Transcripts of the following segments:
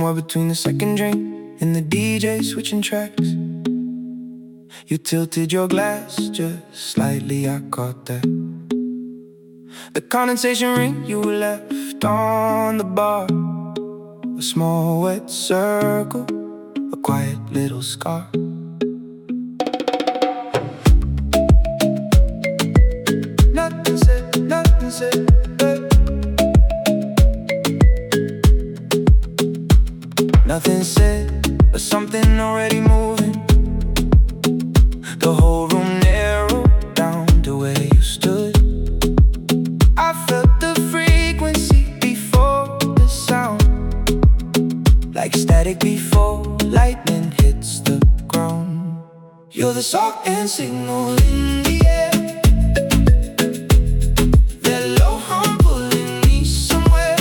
somewhere between the second drink and the DJ switching tracks. You tilted your glass just slightly, I caught that. The condensation ring you left on the bar, a small wet circle, a quiet little scar. Nothing said, nothing said, hey. Nothing said, but something already moving. The whole room narrowed down to where you stood. I felt the frequency before the sound, like static before lightning hits the ground. You're the salt and signal in the air, that low hum pulling me somewhere.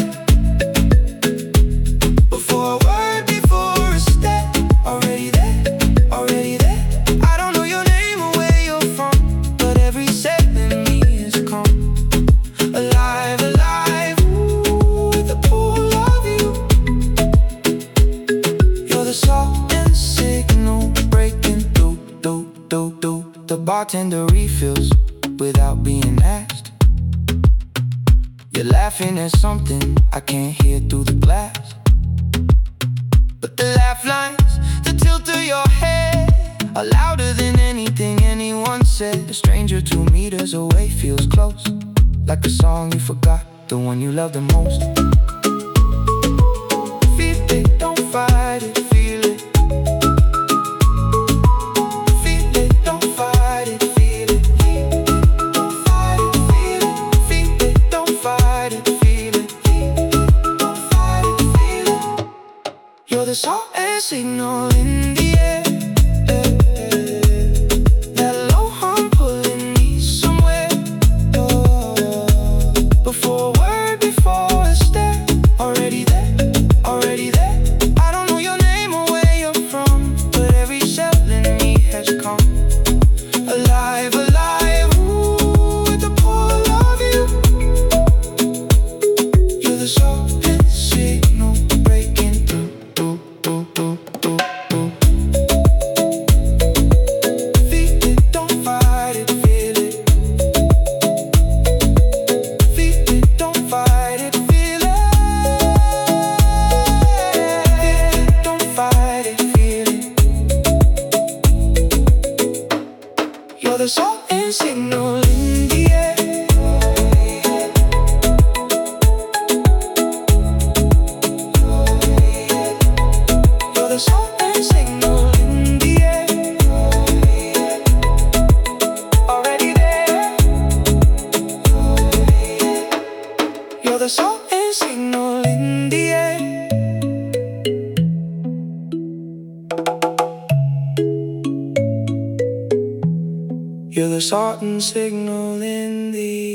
Before a word, before a step, already there, already there. I don't know your name or where you're from, but every second in me is come. Alive, alive, ooh, with the pull of you. You're the salt and signal breaking through, do. The bartender refills without being asked. You're laughing at something I can't hear through the glass, but the laugh lines, the tilt of your head, are louder than anything anyone said. A stranger 2 meters away feels close, like a song you forgot, the one you love the most. Feel it, don't fight it, feel it. Feel it, don't fight it, feel it. Don't fight it, feel it. Feel it, don't fight it, feel it. Don't fight it, feel it. You're the salt and signal in the air, that low hum pulling me somewhere. Before a word, before a step, already there, already there. I don't know your name or where you're from, but every cell in me has come. Alive, alive, ooh, with the pull of you. You're the salt and signal breaking through, do. Feel it, don't fight it, feel it. Feel it, don't fight it, feel it. Feel it, don't fight it, feel it. You're the salt and signal in the air. You're the salt and signal in the air, already there. You're the salt and signal in the air. You're the salt and signal in the